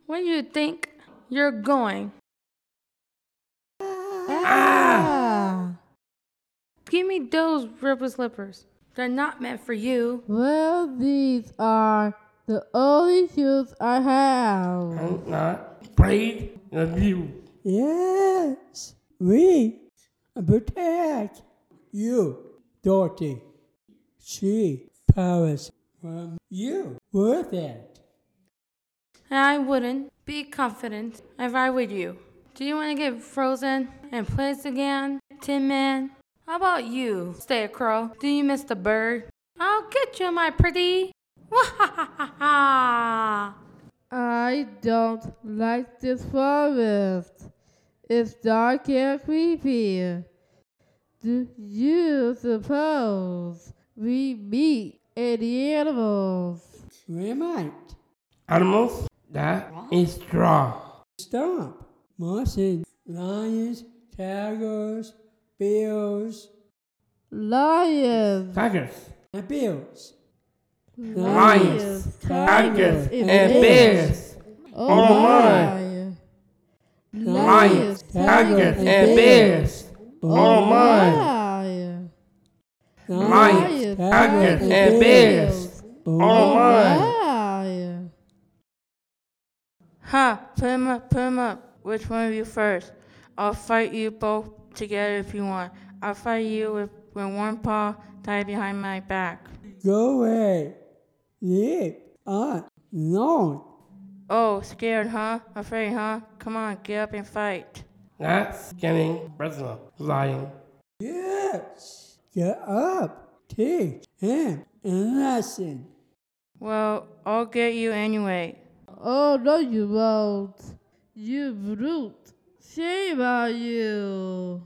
Where do you think you're going? Ah! Give me those rubber slippers. They're not meant for you. Well, these are the only shoes I have. I'm not afraid of you. Yes, we protect you, Dorothy. She powers from you. Worth it. I wouldn't be confident if I were you. Do you want to get frozen and placed again, Tin Man? How about you, Scarecrow? Do you miss the bird? I'll get you, my pretty. Wahahaha! I don't like this forest. It's dark and creepy. Do you suppose we meet any animals? We might Animals, that is straw. stop. Martian, lions, tigers, bears, Lions, Tigers, and bears. lions, tigers, and bears. bears. Oh my. my! Lions, tigers, and bears. Oh my. Lions, tigers, and bears. Oh my. my! Ha! Put him up, put him up. Which one of you first? I'll fight you both together if you want. I'll fight you with one paw tied behind my back. Go away. Leave us alone. Oh, scared, huh? Afraid, huh? Come on, get up and fight. That's getting personal, lion. Yes. Get up. Teach him a lesson. Well, I'll get you anyway. Oh no, you won't! You brute! Shame on you!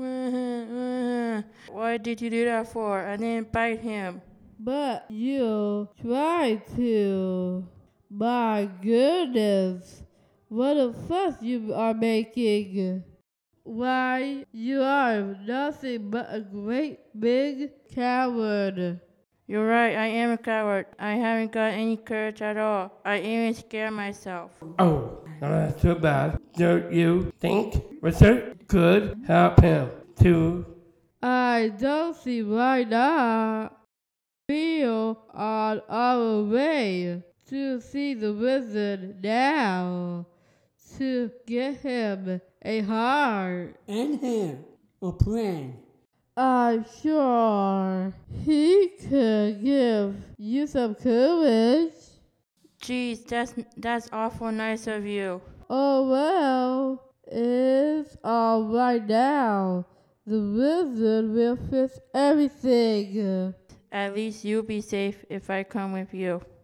Why did you do that for? I didn't bite him. But you tried to. My goodness! What a fuss you are making! Why, you are nothing but a great big coward! You're right, I am a coward. I haven't got any courage at all. I even scare myself. Oh, that's too bad. Do you think Richard could help him too? I don't see why not. We are on our way to see the wizard now to get him a heart. And him a plan. I'm sure he could give you some courage. Geez, that's awful nice of you. Oh well, it's all right now. The wizard will fix everything. At least you'll be safe if I come with you.